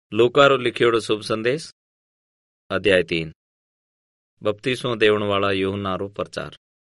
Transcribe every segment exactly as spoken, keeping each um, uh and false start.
लूकारो लिखियोड़ो शुभ संदेश अध्याय तीन। बपतिस्मो देवण वाला यूहन्नारो प्रचार।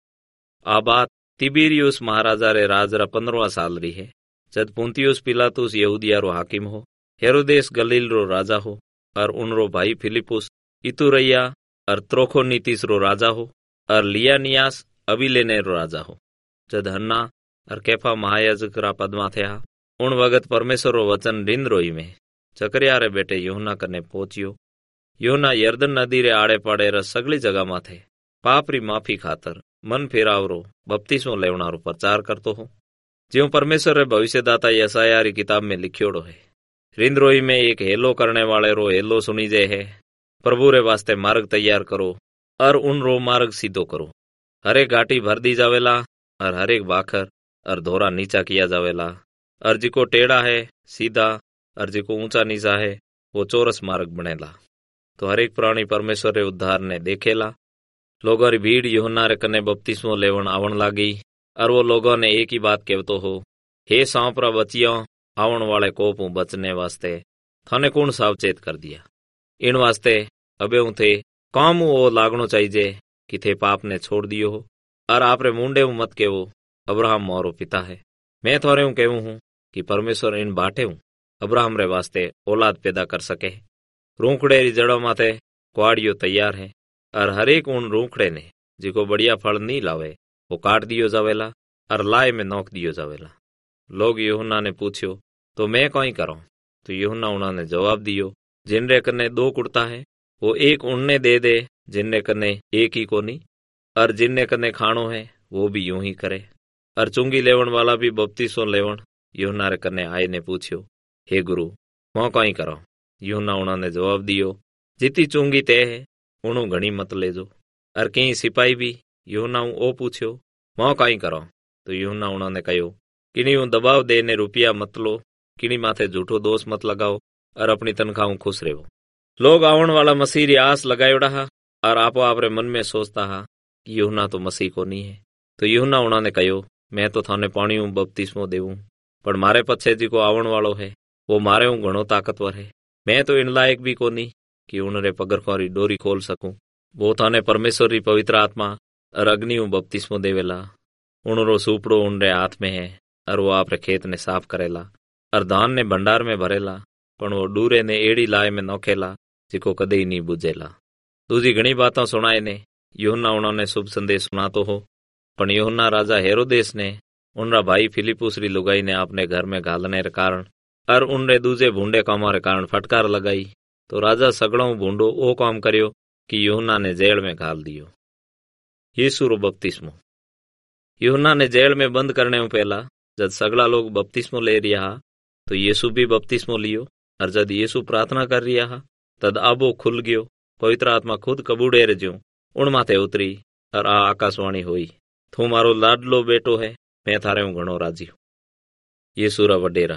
आ बात तिबिरियुस महाराजा रे राज रा पंद्रवा साल री है, जद पुंतियुस पिलातुस यहूदिया रो हाकिम हो, हेरोदेस गलील रो राजा हो, और उनरो भाई फिलिपुस इतुरैया और त्रोखोनीतिस रो राजा हो, और लियानियास अबिलेने रो राजा हो। जद हन्ना और कैफा महायाजक रा पदमा थे, उन वगत परमेश्वर रो वचन रिंद रोई में जकरिया रे बेटे यूहन्ना कने पहुंचियो। यूहन्ना यरदन नदी रे आड़े पाड़े रा सगली जगह माथे पाप री माफी खातर मन फेरावरो बपतिस्मो लेवणारो प्रचार करतो हो, ज्यों परमेश्वर रे भविष्यदाता यशायाह री किताब में लिखियोड़ो है। रिंद रोई में एक हेलो करने वाले रो हेलो सुनी जे है, प्रभु रे वास्ते मार्ग तैयार करो और उन रो मार्ग सीधो करो। हरेक घाटी भर दी जावेला और हरेक बाखर और धोरा नीचा किया जावेला, और जिको टेढ़ा है सीधा और जिको ऊंचा नीचा है वो चौरस मार्ग बनेला। तो हरेक प्राणी परमेश्वर रे उद्धार ने देखेला। लोगों री भीड़ यूहन्ना रे कने बपतिस्मो लेवण आवण लागी, और वो लोगों ने एक ही बात कहतो हो, हे सांपरा बचियों, आवण वाले कोप हूं बचने वास्ते थाने कौन सावचेत कर दिया। इन वास्ते अबे हूं थे काम वो लागणो चाहिए कि थे पाप ने छोड़ दियो हो, और आपरे मुंडे हूं मत केवो अब्राहम मोरो पिता है। मैं थोरे हूं कहूं हूं कि परमेश्वर इन बाटे हूं अब्राहम रे वास्ते औलाद पैदा कर सके। रूखड़े री जड़ों माथे कुआड़ियो तैयार है, और हरेक उन रूखड़े ने जिको बढ़िया फल नहीं लावे वो काट दियो जावेला और लाए में नोक दियो जावेला। लोग यूहन्ना ने पूछ्यो, तो मैं कोई करूं? तो यूहन्ना उन्होंने जवाब दियो, जिनरे कने दो कुर्ता है वो एक उनने दे दे जिनने कने एक ही कोनी, और जिनने कने खाणो है वो भी यूं ही करे। और चुंगी लेवण वाला भी बपतिस्मो लेवण यूहन्ना रे कने आए ने पूछ्यो, हे गुरु मैं कोई करो? यूहन्ना उन्होंने जवाब दियो, जिती चुंगी ते है उणु घणी मत लेजो। और कई सिपाही भी यूहन्ना ओ पूछ्यो, मैं कोई करो? तो यूहन्ना उन्होंने कहो, किनी दबाव देने रुपया मत लो, किनी माथे झूठो दोष मत लगाओ, और अपनी तनख्वाह खुश रहो। लोग आवण वाला मसीह री आस लगायोड़ा हा, और आपो आपरे मन में सोचता हा कि यूहन्ना तो मसीह को नहीं है। तो यूहन्ना उन्होंने कहो, मैं तो थाने पानी हूं बपतिस्मो देवूं, पर मारे पछे जी को आवण वालो है वो मारे हूं घणो ताकतवर है। मैं तो इन लायक भी कोनी कि उनरे पगरखों री डोरी खोल सकूं। वो थाने परमेश्वर री पवित्र आत्मा और अग्नि हूं बपतिस्मो देवेला। उनरो सूपड़ो उनरे हाथ में है, और वो आपरे खेत ने साफ करेला और धान ने भंडार में भरेला, पण वो डूरे ने एड़ी लाए में नोखेला जिको कदे ही नहीं बुझेला। दूजी घणी बातों सुनाए ने यूहन्ना उन्होंने शुभ संदेश सुनातो हो, पण यूहन्ना राजा हेरोदेस ने उनरा भाई फिलिपुस री लुगाई ने अपने घर में घालने रे कारण और उनरे दूजे भूंडे कामों रे कारण फटकार लगाई। तो राजा सगड़ों भूंडो ओ काम करियो कि यूहन्ना ने जेल में घाल दियो। यीशु रो बपतिस्मो। यूहन्ना ने जेल में बंद करने में पहला जब सगड़ा लोग बपतिस्मो ले रिया तो यीशु भी बपतिस्मो लियो, और जब यीशु प्रार्थना कर रिया तद आबो खुल गयो। पवित्र आत्मा खुद कबूड़े रे ज्यों उन माथे उतरी, और आ आकाशवाणी हुई, तू मारो लाडलो बेटो है, मैं थारे हूं घणो राजी हूं। यीशु रा वडेरा।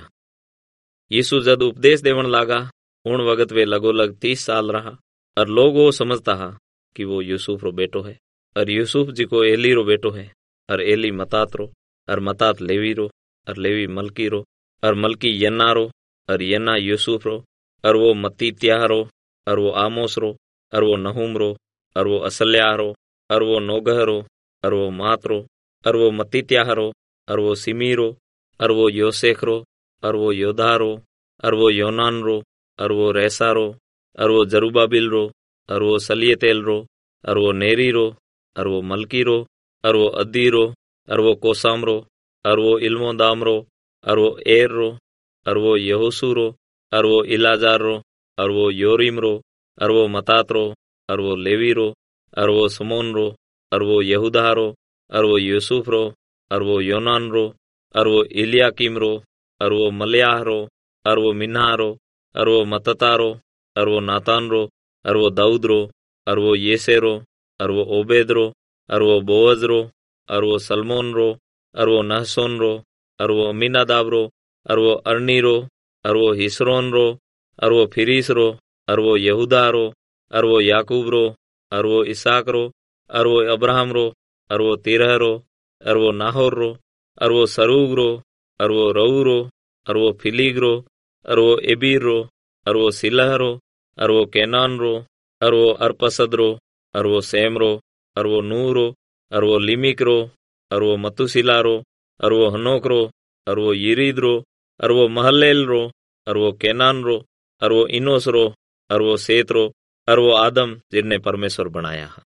यीशु जद उपदेश देवण लागा उन वगत वे लगोलग तीस साल रहा, और लोग वो समझता हा कि वो यूसुफ रो बेटो है, और यूसुफ जी को एली रो बेटो है, और एली मतात रो, और मतात लेवी रो, और लेवी मलकी रो, और मलकी यन्ना रो, और यन्ना यूसुफ रो, और वो मत्तीत्याह रो, और वो आमोस रो, और वो नहूम रो, और वो असल्याह रो, और वो नोगह रो, और वो मात रो, और वो मत्तीत्याह रो, और वो सिमी रो, और वो योसेख रो, और वो योदा रो, और वो योनान रो, और वो रेसा रो, और वो जरुबाबिल रो, और वो सलियतेल रो, और वो नेरी रो, और वो मलकी रो, और वो अद्दी रो, और वो कोसाम रो, और वो इल्मोदाम रो, और वो एर रो, और वो यहोसू रो, और वो इलाजार रो, और वो योरीम रो, और वो मतात रो, और वो लेवी रो, और वो समोन रो, और वो यहूदा रो, और वो यूसुफ रो, और वो योनान रो, और वो इलियाकीम रो, और वो मलयाह रो, और वो मिन्हा रो, और वो मतता रो, और वो नातान रो, और वो दाऊद रो, और वो येसे रो, और वो ओबेद रो, और वो बोअज रो, और वो सलमोन रो, और वो नहसोन रो, और वो अमीनादाब रो, और वो अरनी रो, और वो हिस्रोन रो, और वो फिरीस रो, और वो यहूदा रो, और वो याकूब रो, और वो इसहाक रो, और वो अब्राहम रो, और वो तिरह रो, और वो नाहोर रो, और वो सरूग रो, और वो रऊ रो, और वो फिलीग रो, और वो एबीर रो, और वो सिलह रो, और वो केनान रो, और वो अरपसद रो, और वो सेम रो, और वो नूह रो, और वो लिमिक रो, और वो मतुसिला रो, और वो हनोक रो, और वो यिरीद रो, और वो महलेल रो, और वो केनान रो, और वो इनोस रो, और वो सेत रो, और वो आदम जिन्हें परमेश्वर बनाया।